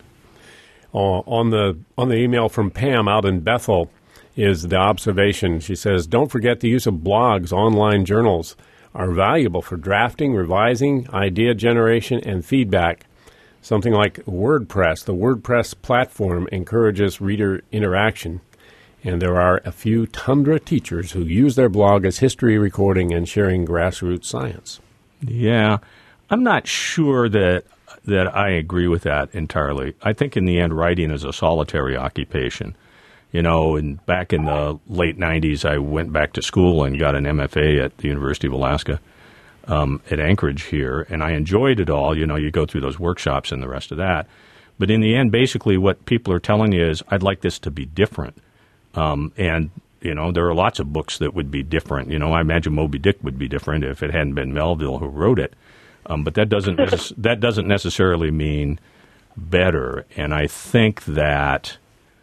On the email from Pam out in Bethel is the observation. She says, don't forget the use of blogs, online journals are valuable for drafting, revising, idea generation, and feedback. Something like WordPress. The WordPress platform encourages reader interaction, and there are a few Tundra teachers who use their blog as history recording and sharing grassroots science. Yeah, I'm not sure that I agree with that entirely. I think in the end, writing is a solitary occupation. And back in the late 90s, I went back to school and got an MFA at the University of Alaska. At Anchorage here, and I enjoyed it all. You go through those workshops and the rest of that. But in the end, basically what people are telling you is, I'd like this to be different. And there are lots of books that would be different. I imagine Moby Dick would be different if it hadn't been Melville who wrote it. But that doesn't necessarily mean better. And I think that,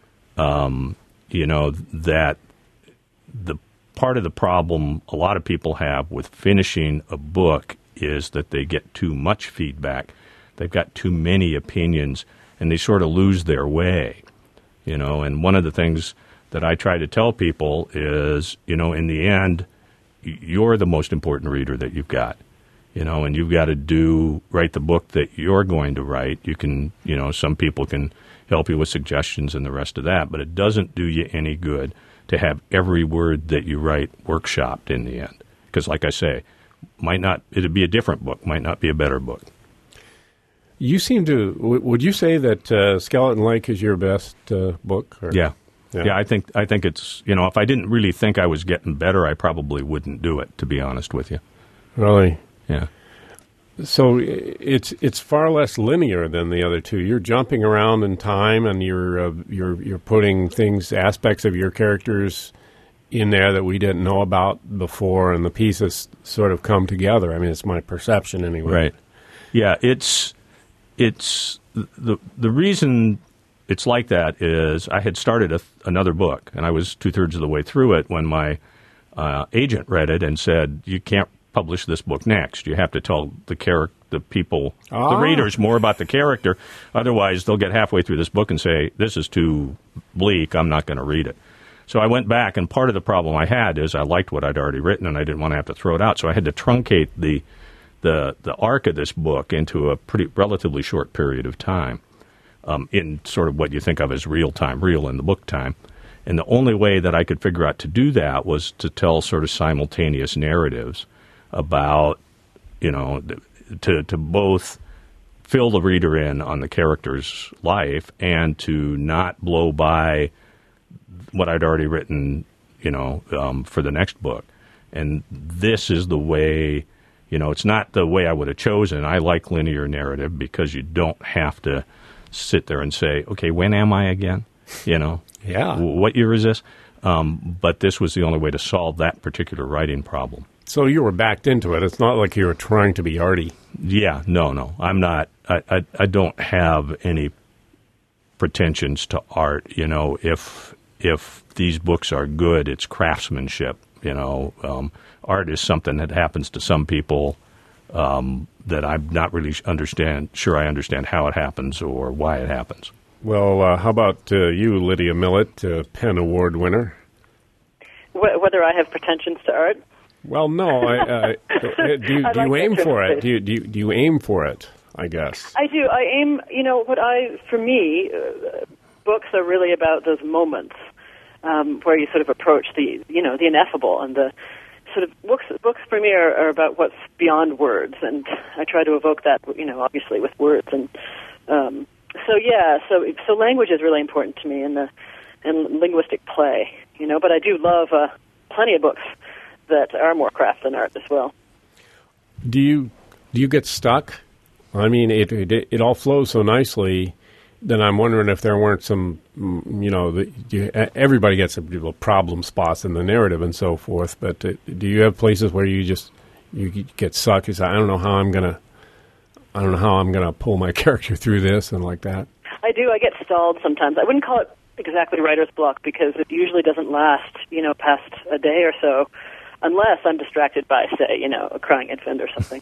that the part of the problem a lot of people have with finishing a book is that they get too much feedback. They've got too many opinions, and they sort of lose their way. And one of the things that I try to tell people is, in the end, you're the most important reader that you've got. And you've got to write the book that you're going to write. You can, some people can help you with suggestions and the rest of that, but it doesn't do you any good to have every word that you write workshopped in the end. Because like I say, it'd be a different book, might not be a better book. You seem to, would you say that Skeleton Lake is your best book? Or? Yeah, I think it's, if I didn't really think I was getting better, I probably wouldn't do it, to be honest with you. Really? Yeah. So it's far less linear than the other two. You're jumping around in time, and you're putting aspects of your characters in there that we didn't know about before, and the pieces sort of come together. I mean, it's my perception anyway. Right. Yeah, it's the reason it's like that is I had started another book, and I was 2/3 of the way through it when my agent read it and said, "You can't publish this book next. You have to tell the people, the readers, more about the character. Otherwise, they'll get halfway through this book and say, this is too bleak. I'm not going to read it." So I went back, and part of the problem I had is I liked what I'd already written, and I didn't want to have to throw it out. So I had to truncate the arc of this book into a pretty relatively short period of time, in sort of what you think of as real time, real in the book time. And the only way that I could figure out to do that was to tell sort of simultaneous narratives about, to both fill the reader in on the character's life and to not blow by what I'd already written, for the next book. And this is the way, it's not the way I would have chosen. I like linear narrative because you don't have to sit there and say, okay, when am I again? Yeah. What year is this? But this was the only way to solve that particular writing problem. So you were backed into it. It's not like you were trying to be arty. Yeah, no. I'm not. I don't have any pretensions to art. If these books are good, it's craftsmanship. Art is something that happens to some people that I'm not really sure I understand how it happens or why it happens. Well, how about you, Lydia Millett, PEN Award winner? Whether I have pretensions to art? Well, no. Do you aim for it? Do you aim for it? I guess I do. I aim. For me, books are really about those moments where you sort of approach the ineffable, and the sort of books for me are about what's beyond words, and I try to evoke that, obviously with words, and so language is really important to me, and linguistic play, But I do love plenty of books that are more craft than art as well. Do you get stuck? I mean, it all flows so nicely. Then I'm wondering if there weren't some, everybody gets problem spots in the narrative and so forth. But do you have places where you get stuck? You say, I don't know how I'm gonna pull my character through this and like that. I do. I get stalled sometimes. I wouldn't call it exactly writer's block because it usually doesn't last, past a day or so, unless I'm distracted by, say, a crying infant or something.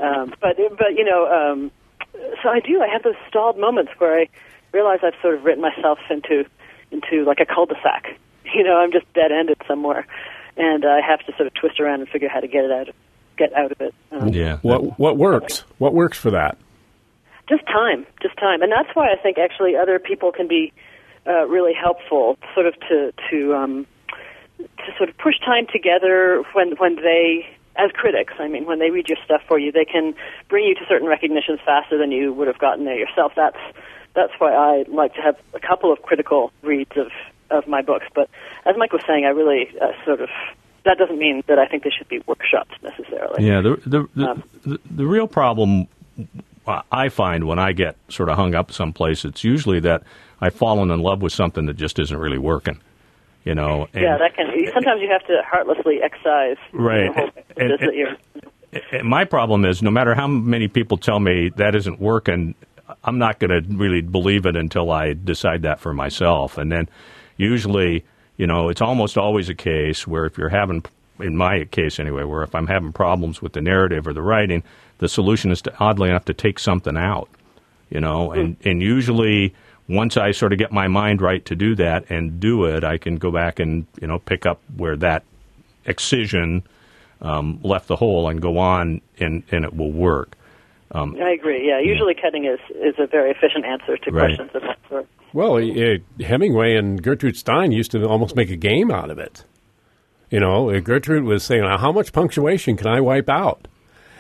So I do. I have those stalled moments where I realize I've sort of written myself into like a cul-de-sac. I'm just dead-ended somewhere, and I have to sort of twist around and figure out how to get out of it. Yeah. What works? What works for that? Just time, and that's why I think actually other people can be really helpful, sort of to sort of push time together when they, as critics, when they read your stuff for you, they can bring you to certain recognitions faster than you would have gotten there yourself. That's why I like to have a couple of critical reads of my books. But as Mike was saying, I really that doesn't mean that I think they should be workshops necessarily. Yeah, the real problem I find when I get sort of hung up someplace, it's usually that I've fallen in love with something that just isn't really working. And, that can. Sometimes you have to heartlessly excise. Right. And my problem is, no matter how many people tell me that isn't working, I'm not going to really believe it until I decide that for myself. And then usually, it's almost always a case where if you're having, in my case anyway, where if I'm having problems with the narrative or the writing, the solution is to, oddly enough, to take something out. And usually once I sort of get my mind right to do that and do it, I can go back and, pick up where that excision left the hole and go on, and it will work. I agree, yeah. Usually cutting is a very efficient answer to questions of that sort. Well, Hemingway and Gertrude Stein used to almost make a game out of it. Gertrude was saying, how much punctuation can I wipe out?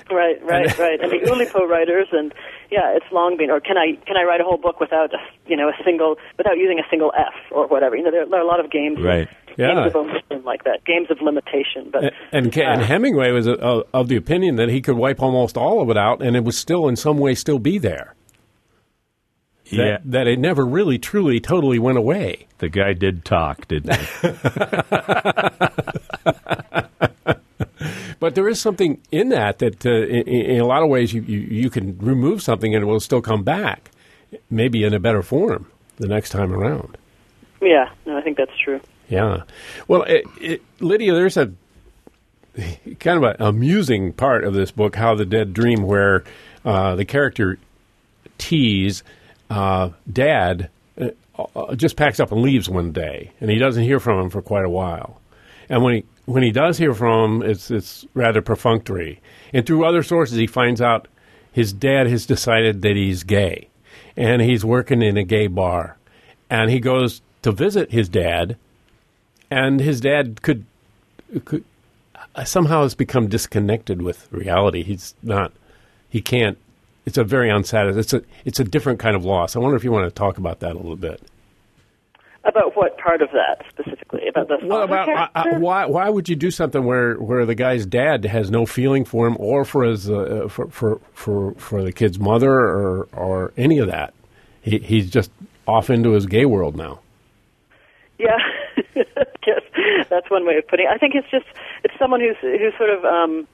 Right. And the Oulipo writers, and it's long been. Or can I write a whole book without without using a single F or whatever? There are a lot of games. Right. Games of omission like that, games of limitation. But and Hemingway was of the opinion that he could wipe almost all of it out, and it would still, in some way, still be there. That it never really, truly, totally went away. The guy did talk, didn't he? But there is something in that in a lot of ways you can remove something and it will still come back, maybe in a better form the next time around. Yeah, no, I think that's true. Yeah. Well, Lydia, there's a kind of an amusing part of this book, How the Dead Dream, where the character T's dad just packs up and leaves one day, and he doesn't hear from him for quite a while. And when he does hear from him, it's rather perfunctory. And through other sources, he finds out his dad has decided that he's gay, and he's working in a gay bar. And he goes to visit his dad, and his dad could somehow has become disconnected with reality. He can't. It's a very unsatisfying. It's a different kind of loss. I wonder if you want to talk about that a little bit. About what part of that specifically? About the character? Why would you do something where the guy's dad has no feeling for him or for his for the kid's mother or any of that? He's just off into his gay world now. Yeah, yes, that's one way of putting it. I think it's someone who's sort of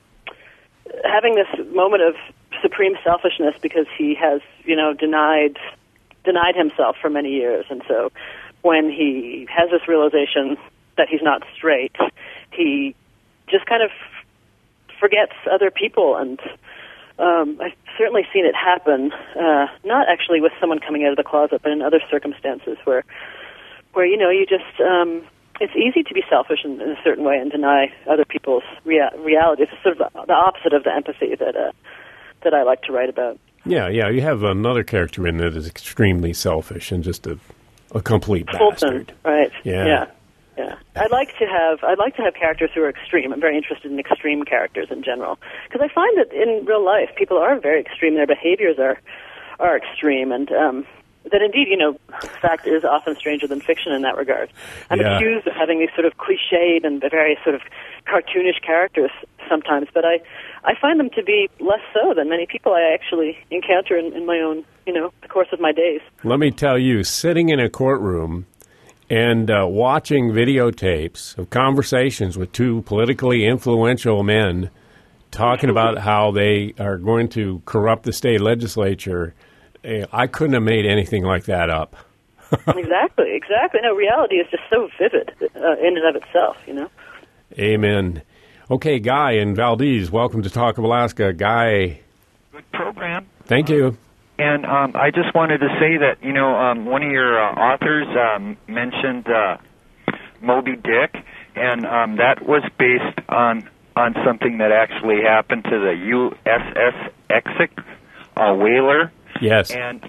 having this moment of supreme selfishness because he has denied himself for many years, and so when he has this realization that he's not straight, he just kind of forgets other people. And I've certainly seen it happen, not actually with someone coming out of the closet, but in other circumstances where you just, it's easy to be selfish in a certain way and deny other people's reality. It's sort of the opposite of the empathy that I like to write about. Yeah, you have another character in there that's extremely selfish and just a complete bastard. Right. Yeah. I'd like to have characters who are extreme. I'm very interested in extreme characters in general because I find that in real life people are very extreme. Their behaviors are extreme, and that indeed, fact is often stranger than fiction in that regard. I'm accused of having these sort of cliched and very sort of cartoonish characters sometimes, but I find them to be less so than many people I actually encounter in my own, the course of my days. Let me tell you, sitting in a courtroom and watching videotapes of conversations with two politically influential men talking about how they are going to corrupt the state legislature, I couldn't have made anything like that up. Exactly. No, reality is just so vivid in and of itself, Amen. Okay, Guy in Valdez, welcome to Talk of Alaska. Guy. Good program. Thank you. And I just wanted to say that, one of your authors mentioned Moby Dick, and that was based on something that actually happened to the USS Essex whaler. Yes. And,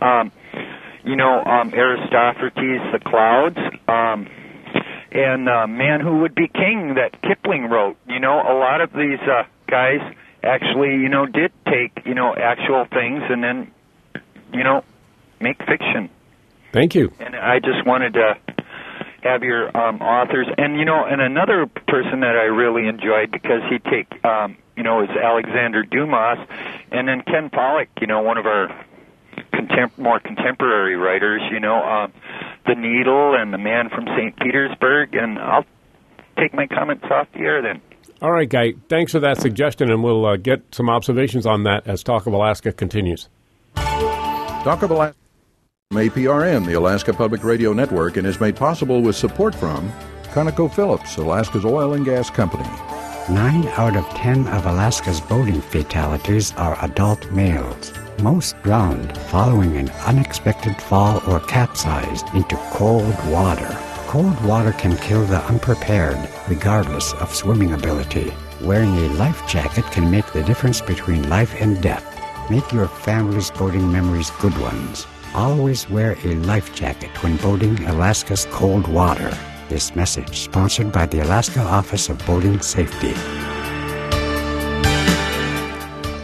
Aristophanes, the clouds, and Man Who Would Be King that Kipling wrote. A lot of these guys actually, did take, actual things and then, make fiction. Thank you. And I just wanted to have your authors. And, and another person that I really enjoyed because he'd take, is Alexander Dumas. And then Ken Follett, one of our more contemporary writers, The Needle and The Man from St. Petersburg. And I'll take my comments off the air then. All right, Guy. Thanks for that suggestion, and we'll get some observations on that as Talk of Alaska continues. Talk of Alaska from APRN, the Alaska Public Radio Network, and is made possible with support from ConocoPhillips, Alaska's oil and gas company. 9 out of 10 of Alaska's boating fatalities are adult males. Most drowned following an unexpected fall or capsized into cold water. Cold water can kill the unprepared, regardless of swimming ability. Wearing a life jacket can make the difference between life and death. Make your family's boating memories good ones. Always wear a life jacket when boating Alaska's cold water. This message sponsored by the Alaska Office of Boating Safety.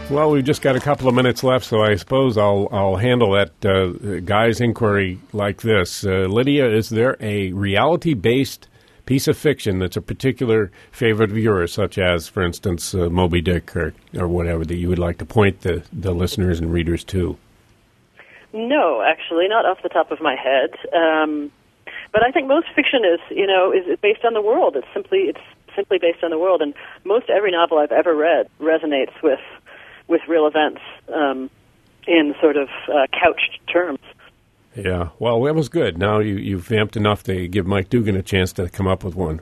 Well, we've just got a couple of minutes left, so I suppose I'll handle that guy's inquiry like this. Lydia, is there a reality-based piece of fiction that's a particular favorite of yours, such as, for instance, Moby Dick or whatever, that you would like to point the listeners and readers to? No, actually, not off the top of my head. But I think most fiction is based on the world. It's simply based on the world, and most every novel I've ever read resonates with real events in sort of couched terms. Yeah, well, that was good. Now you've vamped enough to give Mike Dugan a chance to come up with one.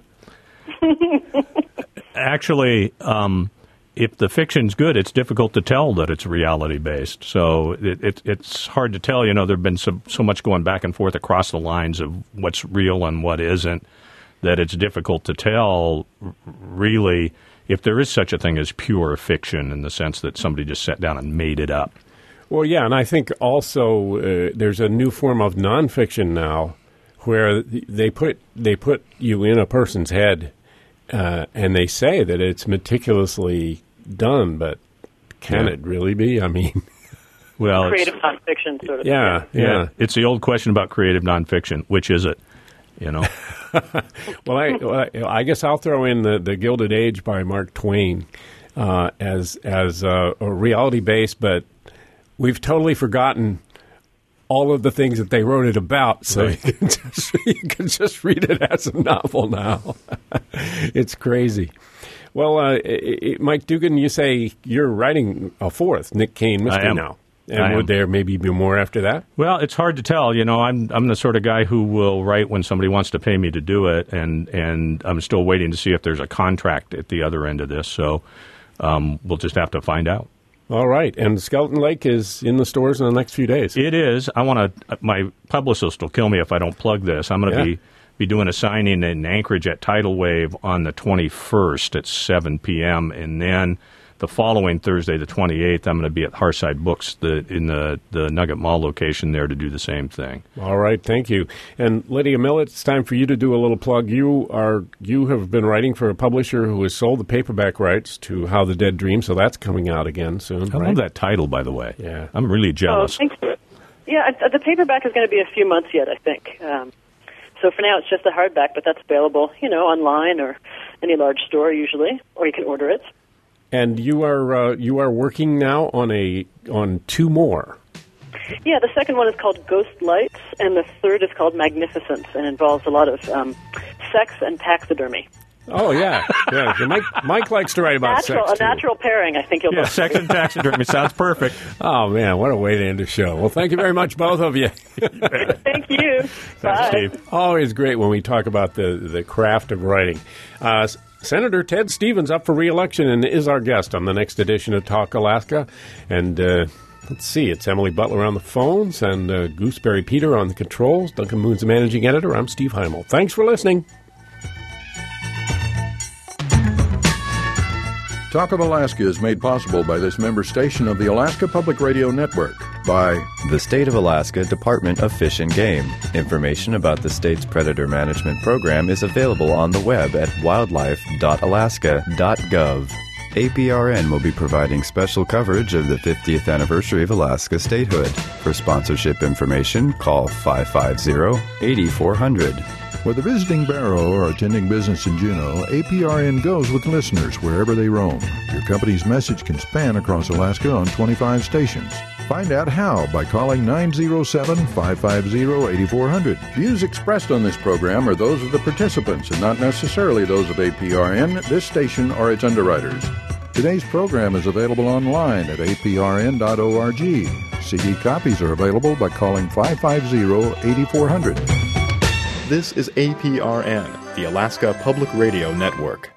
Actually, if the fiction's good, it's difficult to tell that it's reality-based. So it's hard to tell. There have been so much going back and forth across the lines of what's real and what isn't, that it's difficult to tell, really, if there is such a thing as pure fiction in the sense that somebody just sat down and made it up. Well, yeah, and I think also there's a new form of nonfiction now where they put you in a person's head and they say that it's meticulously done, but can it really be? I mean, well, creative nonfiction sort of. Yeah. It's the old question about creative nonfiction. Which is it? Well, I guess I'll throw in the Gilded Age by Mark Twain as a reality based, but we've totally forgotten all of the things that they wrote it about, so right. you can just read it as a novel now. It's crazy. Well, Mike Dugan, you say you're writing a fourth Nick Kane mystery now. And would there maybe be more after that? Well, it's hard to tell. I'm the sort of guy who will write when somebody wants to pay me to do it, and I'm still waiting to see if there's a contract at the other end of this. So we'll just have to find out. All right. And Skeleton Lake is in the stores in the next few days. It is. My publicist will kill me if I don't plug this. I'm going to be doing a signing in Anchorage at Tidal Wave on the 21st at 7 p.m., and then the following Thursday, the 28th, I'm going to be at Harside Books in the Nugget Mall location there to do the same thing. All right, thank you. And Lydia Millett, it's time for you to do a little plug. You have been writing for a publisher who has sold the paperback rights to How the Dead Dream, so that's coming out again soon. I love that title, by the way. Yeah, I'm really jealous. Oh, thank you. Yeah, the paperback is going to be a few months yet, I think. So for now, it's just a hardback, but that's available, online or any large store usually, or you can order it. And you are working now on two more. Yeah, the second one is called Ghost Lights, and the third is called Magnificence, and involves a lot of sex and taxidermy. Oh yeah. Mike likes to write about sex. A natural pairing, I think you'll. Yeah, sex and taxidermy sounds perfect. Oh man, what a way to end the show. Well, thank you very much, both of you. Thank you. Bye. Steve. Always great when we talk about the craft of writing. Senator Ted Stevens up for re-election and is our guest on the next edition of Talk Alaska. And let's see, it's Emily Butler on the phones and Gooseberry Peter on the controls. Duncan Moon's the managing editor. I'm Steve Heimel. Thanks for listening. Talk of Alaska is made possible by this member station of the Alaska Public Radio Network, by the State of Alaska Department of Fish and Game. Information about the state's predator management program is available on the web at wildlife.alaska.gov. APRN will be providing special coverage of the 50th anniversary of Alaska statehood. For sponsorship information, call 550-8400. Whether visiting Barrow or attending business in Juneau, APRN goes with listeners wherever they roam. Your company's message can span across Alaska on 25 stations. Find out how by calling 907-550-8400. Views expressed on this program are those of the participants and not necessarily those of APRN, this station, or its underwriters. Today's program is available online at aprn.org. CD copies are available by calling 550-8400. This is APRN, the Alaska Public Radio Network.